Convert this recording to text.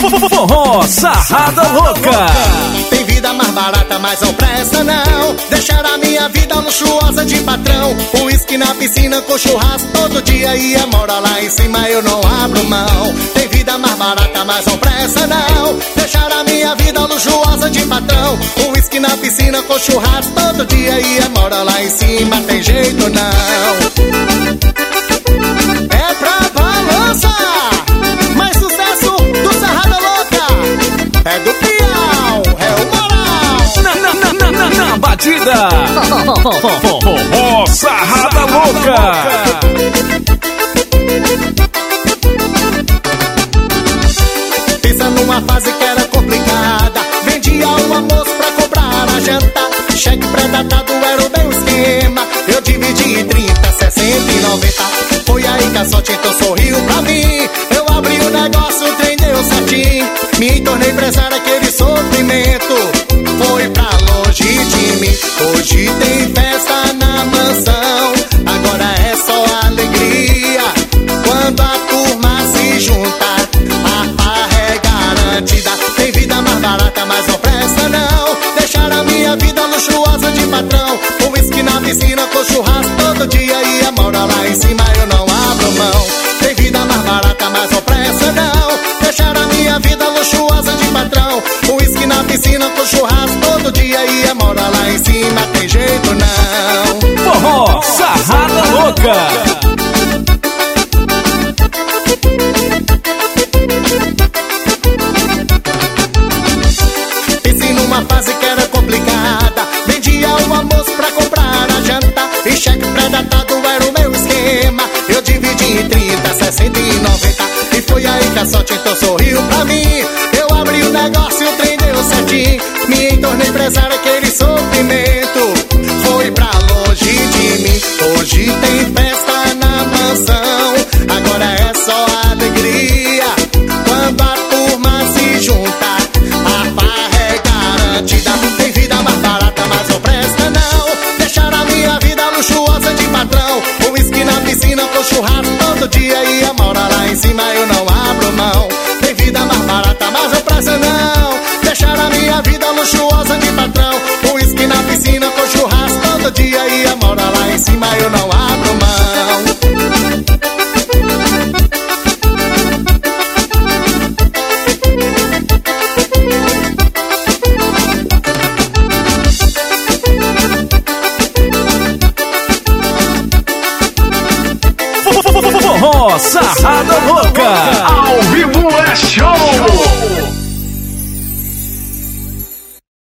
Forró Sarrada Louca. Tem vida mais barata, mas não presta não. Deixar a minha vida luxuosa de patrão. Uísque na piscina com churrasco todo dia e a mora lá em cima eu não abro mão. Tem vida mais barata, mas não presta não. Deixar a minha vida luxuosa de patrão. Uísque na piscina com churrasco todo dia e a mora lá em cima tem jeito não. É pra balançar. Mais sucesso do Sarrada Louca. É do Piau, é o Moral. Na batida. Forró Sarrada Louca. Pensa numa fase que era complicada. Vendia o almoço pra comprar a janta. Cheque pré-datado era o meu esquema. Eu dividi em 30, 60 e 90. Foi aí que a sorte então sorriu pra mim. Eu abri o negócio, o trem deu certinho. Me tornei empresário, aquele sofrimento foi pra longe de mim. Hoje tem festa na mansão, agora é só alegria. Quando a turma se junta, a farra é garantida. Tem vida mais barata, mas não presta não. Deixar a minha vida luxuosa de patrão. O uísque na piscina com churrasco todo dia e a mora lá em cima eu não abro mão. Tem vida mais barata, mas não presta não. Deixar a minha vida luxuosa de patrão. O uísque na piscina com churrasco todo dia e a mora lá em cima tem jeito não. Forró Sarrada Louca. Pense numa fase que era complicada. Vendia o almoço pra comprar a janta. E cheque pré-datado era o meu esquema. Eu dividi em 30, 60 e 90. E foi aí que a sorte então sorriu pra mim. Eu abri o negócio e o trem deu certinho. Me tornei empresário,